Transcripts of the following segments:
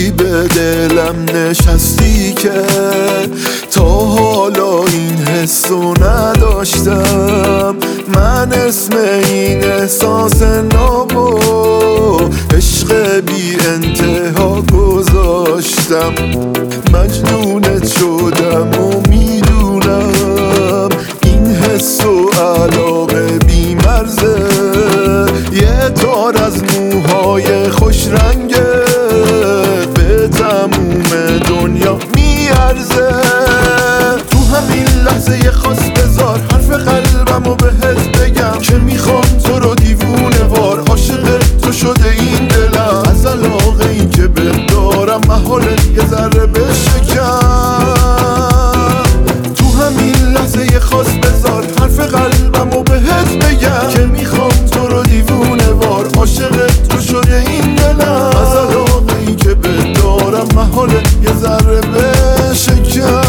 جوری به دلم نشستی که تا حالا این حسو نداشتم. من اسم این احساس نابو عشق بی انتها گذاشتم. مجنونت شدم و میدونم این حس و علاقه بی مرزه. یه تار از موهای خوش رنگه به تموم دنیا میارزه. تو همین لحظه خاص بذار حرف قلبمو بهت بگم که میخوام تو رو دیوونه وار عاشق تو شده این دلم. از علاقه این که بهت دارم محاله یه ذره بشکم. تو همین لحظه خاص بذار حرف قلبمو بهت بگم که میخوام تو رو دیوونه وار عاشق تو شده این دلم. از علاقه این که بهت دارم محاله یه ذره بشکم.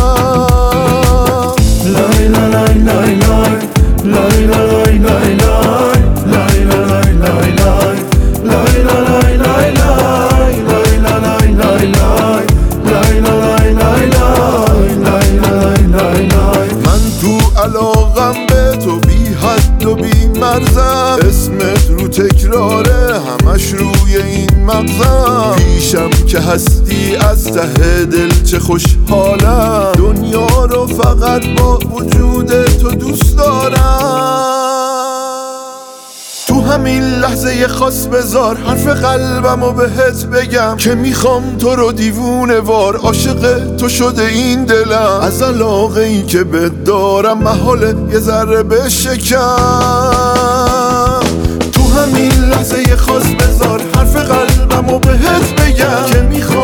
لای لای لای لای لای لای لای علاقم به تو بی حد و بی مرزم. اسمت رو تکراره همش روی این مغزم. پیشم که هستی از ته دل چه خوشحالم. دنیا رو فقط با وجود تو دوست دارم. تو همین لحظه خاص بذار حرف قلبمو بهت بگم که میخوام تو رو دیوونه وار عاشق تو شده این دلم. از علاقه این که بهت دارم محاله یه ذره بشکم. تو همین لحظه خاص بذار حرف قلبمو بهت بگم که میخوام